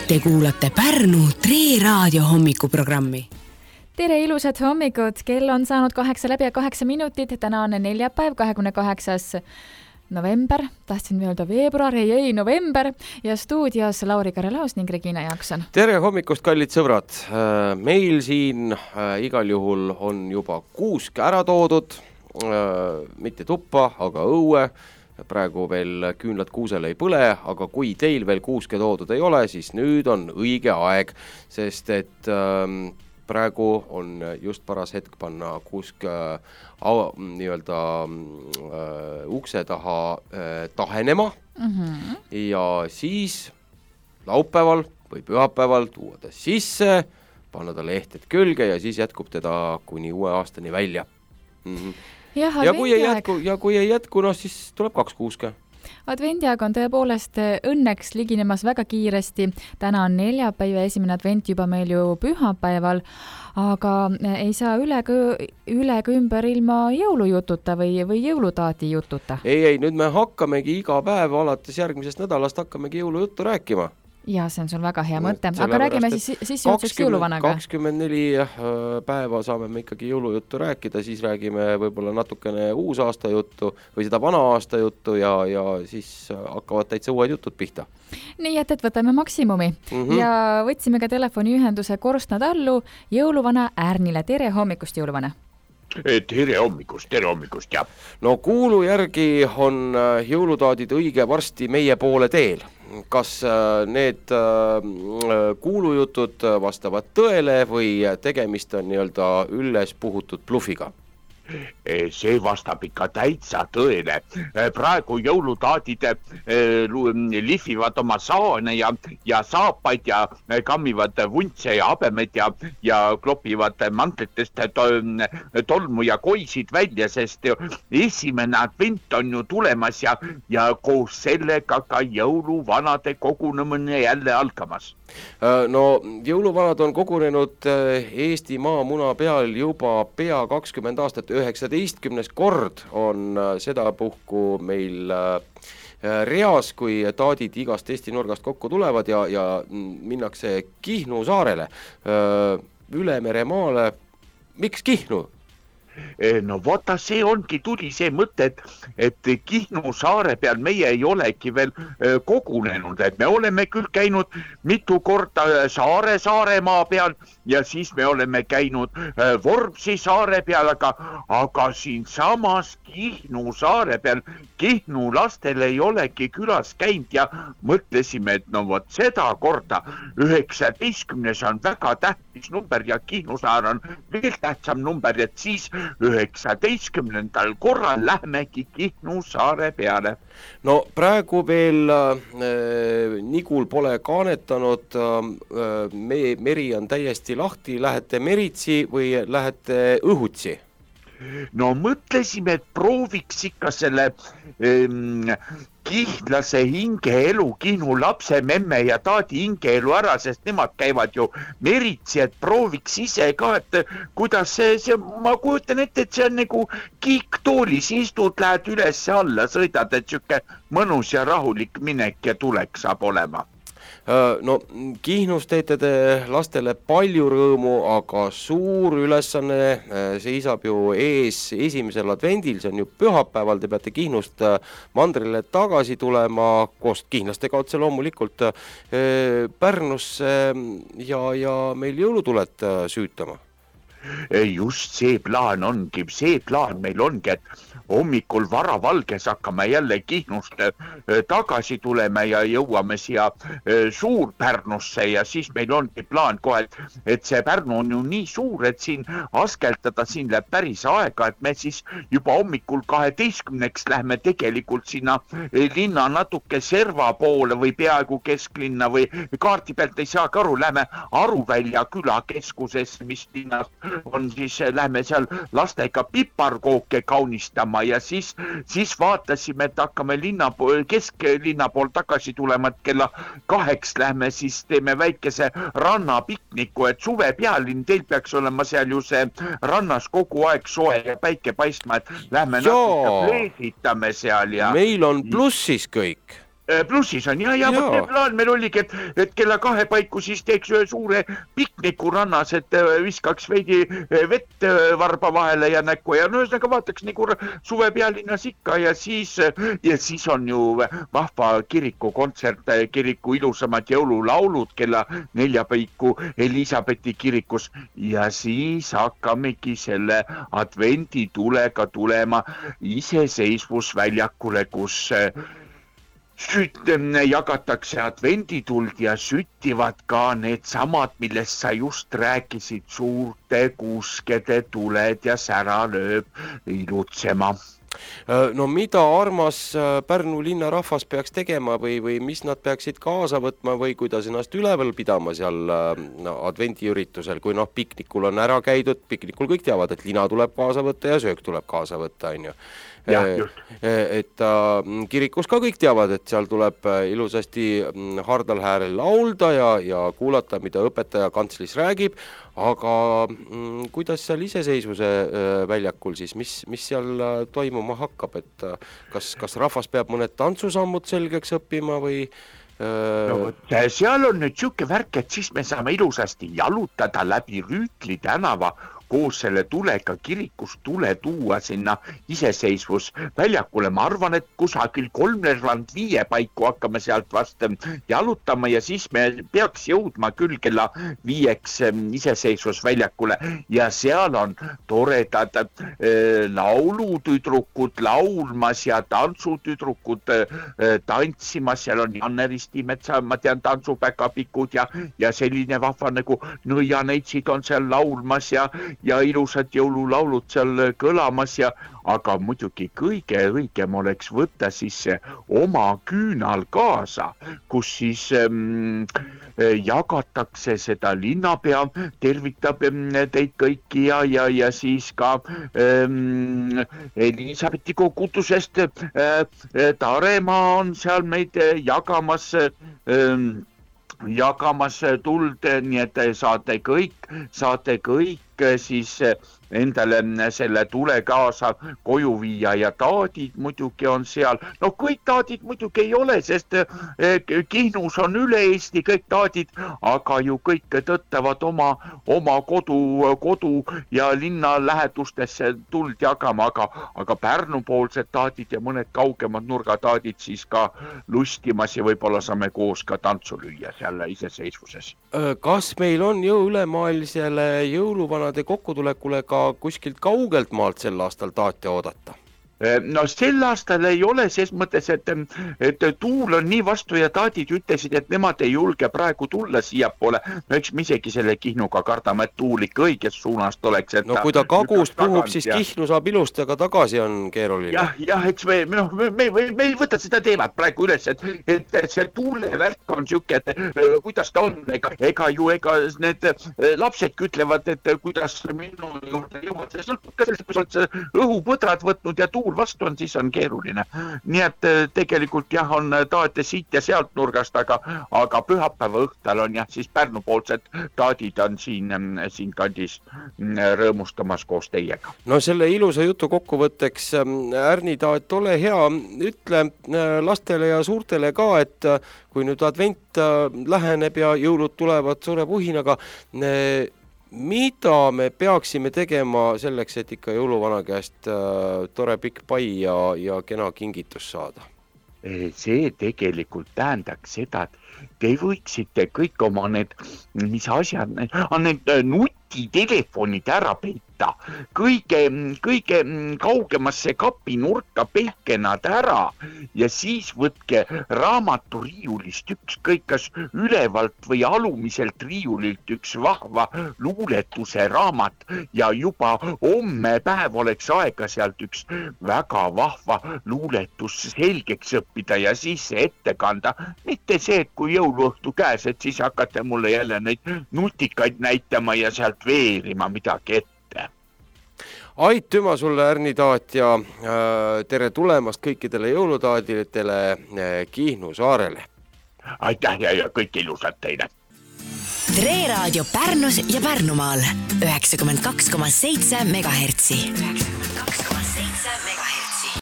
Te kuulate Pärnu Tre Raadio hommikuprogrammi. Tere ilusad hommikut, kell on saanud 8:08. Täna on neljapäev, 28. november, tahtsin öelda veebruar, ei november ja stuudios Lauri Karelaus ning Regina Jaakson. Tere hommikust, kallid sõbrad. Meil siin igal juhul on juba kuusk ära toodud, mitte tuppa, aga õue. Praegu veel küünlad kuusel ei põle, aga kui teil veel kuuske toodud ei ole, siis nüüd on õige aeg, sest et praegu on just paras hetk panna kuusk nii-öelda ukse taha tahenema ja siis laupäeval või pühapäeval tuua ta sisse, panna ta lehteid külge ja siis jätkub teda kuni uue aastani välja. Ja kui ei jätku, no siis tuleb 2 kuuske. Adventiaeg on tõepoolest õnneks liginemas väga kiiresti. Täna on neljapäev ja esimene advent juba meil ju pühapäeval, aga ei saa üle ümber ilma jõulujututa või jõulutaati jututa. Ei, nüüd me hakkamegi iga päev alates järgmisest nädalast hakkamegi jõulujuttu rääkima. Ja see on sul väga hea mõte, aga räägime siis jutuks jõuluvanaga. 24 päeva saame me ikkagi jõulujuttu rääkida, siis räägime võib-olla natukene uus aasta juttu või seda vana aasta juttu ja siis hakkavad täitsa uued jutud pihta. Nii et võtame maksimumi ja võtsime ka telefoniühenduse Korstna tallu jõuluvana Ärnile. Tere hommikust, jõuluvana! Tere hommikust, jah. No kuulu järgi on jõulutaadid õige varsti meie poole teel. Kas need kuulujutud vastavad tõele või tegemist on nii-öelda üles puhutud blufiga? See vastab ikka täitsa tõele. Praegu jõulutaadid lihvivad oma saane ja saapaid ja kammivad vuntse ja habemed ja klopivad mantlitest tolmu ja koisid välja, sest esimene advent on ju tulemas ja koos sellega ka jõuluvanade kogunemine jälle algamas. No jõuluvanad on kogunenud Eesti maamuna peal juba pea 20 aastat, 19. kord on sedapuhku meil reas, kui taadid igast Eesti nurgast kokku tulevad ja minnakse Kihnu saarele, üle meremaale. Miks Kihnu? No vaata, see ongi tuli see mõte, et Kihnu saare peal meie ei olegi veel kogunenud, et me oleme küll käinud mitu korda Saaremaa peal ja siis me oleme käinud Vormsi saare peal, aga siin samas Kihnu saare peal Kihnu lastel ei olegi külas käinud ja mõtlesime, et no vot seda korda 19. on väga tähtis number ja Kihnu saar on veel tähtsam number, et siis 19. korral lähmegi Kihnu saare peale. No praegu veel Nigul pole kaanetanud, meri on täiesti lahti, lähete meritsi või lähete õhutsi? No mõtlesime, et prooviks ikka selle kihnlase hingeelu, Kihnu lapse, memme ja taadi hingeelu ära, sest nemad käivad ju meritsi, et prooviks ise ka, et kuidas see ma kujutan ette, et see on nagu kiiktoolis, istud, lähed üles ja alla, sõidad, et siuke mõnus ja rahulik minek ja tulek saab olema. No Kihnus teete te lastele palju rõõmu, aga suur ülesanne seisab ju ees esimesel advendil, see on ju pühapäeval, te peate Kihnust mandrile tagasi tulema, koos kihnlastega otse loomulikult Pärnusse ja meil jõulutuled süütama. Just see plaan meil ongi, et hommikul varavalges hakkame jälle Kihnust tagasi tulema ja jõuame siia Suur-Pärnusse ja siis meil ongi plaan kohe, et see Pärnu on ju nii suur, et siin askeltada, siin läheb päris aega, et me siis juba hommikul 12. lähme tegelikult sinna linna natuke serva poole või peaaegu kesklinna või kaarti pealt ei saagi aru, lähme Aruvälja külakeskusesse, mis linnas on, siis lähme seal lastega piparkooke kaunistama ja siis vaatasime, et hakkame kesklinna pool tagasi tulema, et kella 2 lähme, siis teeme väikese rannapikniku, et suve pealinn, teil peaks olema seal ju see rannas kogu aeg soe ja päike paistma, et lähme natuke pleesitame seal ja... Meil on plussis kõik. Plussis on ja plaan meil oligi, et kella 2 paiku siis teeks ühe suure pikniku rannas, et viskaks veidi vett varba vahele ja näkku ja ühesõnaga vaataks nagu suve pealinnas ikka ja siis on ju vahva kirikukontsert, kiriku ilusamad jõululaulud kella 4 paiku Elisabethi kirikus ja siis hakkamegi selle advenditulega tulema iseseisvusväljakule, kus jagatakse advendituld ja süttivad ka need samad, millest sa just rääkisid, suurte kuskede tuled ja sära lööb ilutsema. No mida armas Pärnu linna rahvas peaks tegema või mis nad peaksid kaasa võtma või kuidas ennast üleval pidama seal advendiüritusel, kui piknikul on ära käidud, piknikul kõik teavad, et lina tuleb kaasa võtta ja söök tuleb kaasa võtta, on ju. Et kirikus ka kõik teavad, et seal tuleb ilusasti hardal häälel laulda ja kuulata, mida õpetaja kantslis räägib, aga kuidas seal iseseisvuse väljakul siis, mis seal toimuma hakkab, et kas rahvas peab mõned tantsusammud selgeks õppima või seal on nüüd siuke värk, et siis me saame ilusasti jalutada läbi Rüütli tänava koos selle tulega kirikust tule tuua sinna iseseisvusväljakule. Ma arvan, et kusagil 3:05 paiku hakkame sealt vast jalutama ja siis me peaks jõudma küll kella 5 iseseisvusväljakule ja seal on toredad laulutüdrukud laulmas ja tantsutüdrukud tantsimas. Seal on Janne Ristimetsa, ma tean, tantsupäkapikud ja selline vahva nagu nõianeitsid on seal laulmas ja ilusad jõululaulud seal kõlamas aga muidugi kõige õigem oleks võtta siis oma küünal kaasa, kus siis jagatakse seda linnapea, tervitab teid kõiki ja siis ka Elisabethi kogutusest Taremaa on seal meid jagamas tuld, nii et saate kõik siis endale selle tule kaasa koju viia ja taadid muidugi on seal. No kõik taadid muidugi ei ole, sest Kihnus on üle Eesti kõik taadid, aga ju kõik tõttavad oma kodu ja linna lähedustesse tuld jagama, aga Pärnu-poolsed taadid ja mõned kaugemad nurgataadid siis ka lustimas ja võib-olla saame koos ka tantsu lüüa seal iseseisvuses. Kas meil on ülemaailmsele jõuluvanade kokkutulekule ka kuskilt kaugelt maalt sel aastal taati oodata? No sel aastal ei ole ses mõttes, et tuul on nii vastu ja taadid ütlesid, et nemad ei julge praegu tulla siiapoole. No eks me isegi selle Kihnuga kardame, et tuul ikka õiges suunast oleks. No kui ta kagust puhub, siis Kihnu saab ilusti, aga tagasi on keeruline. Jah, eks me ei võta seda teemat praegu üles, et see tuule värk on siuke, et kuidas ta on, ega need lapsedki ütlevad, et kuidas minu juurde jõuad, see sõltub ka sellest, kui sa oled õhupõdrad võtnud ja tuul vastu on, siis on keeruline. Nii et tegelikult on taate siit ja sealt nurgast, aga pühapäeva õhtal on siis Pärnu-poolsed taadid on siin kandis rõõmustamas koos teiega. No selle ilusa jutu kokkuvõtteks, Ärni taat, ole hea, ütle lastele ja suurtele ka, et kui nüüd advent läheneb ja jõulud tulevad suure puhinaga, mida me peaksime tegema selleks, et ikka jõuluvana käest tore pikk pai ja kena kingitus saada? See tegelikult tähendaks seda, et te võiksite kõik oma need nutitelefonid ära peita. Kõige kaugemasse kapinurka peitke nad ära ja siis võtke raamaturiiulist ükskõik kas ülevalt või alumiselt riiulilt üks vahva luuletuse raamat ja juba homme päev oleks aega sealt üks väga vahva luuletus selgeks õppida ja siis ette kanda. Mitte see, et kui jõuluõhtu käes, et siis hakkate mulle jälle neid nutikaid näitama ja sealt veerima midagi ette. Aitüma sulle, Ärni taat, ja tere tulemast kõikidele jõulutaadidele Kihnu saarele. Aitäh ja kõik ilusat teile. Tre Raadio Pärnus ja Pärnumaal 92,7 MHz.